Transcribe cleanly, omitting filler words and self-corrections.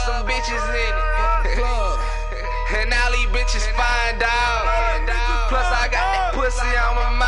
some bitches in it. And all these bitches find out. Plus I got that pussy on my mind.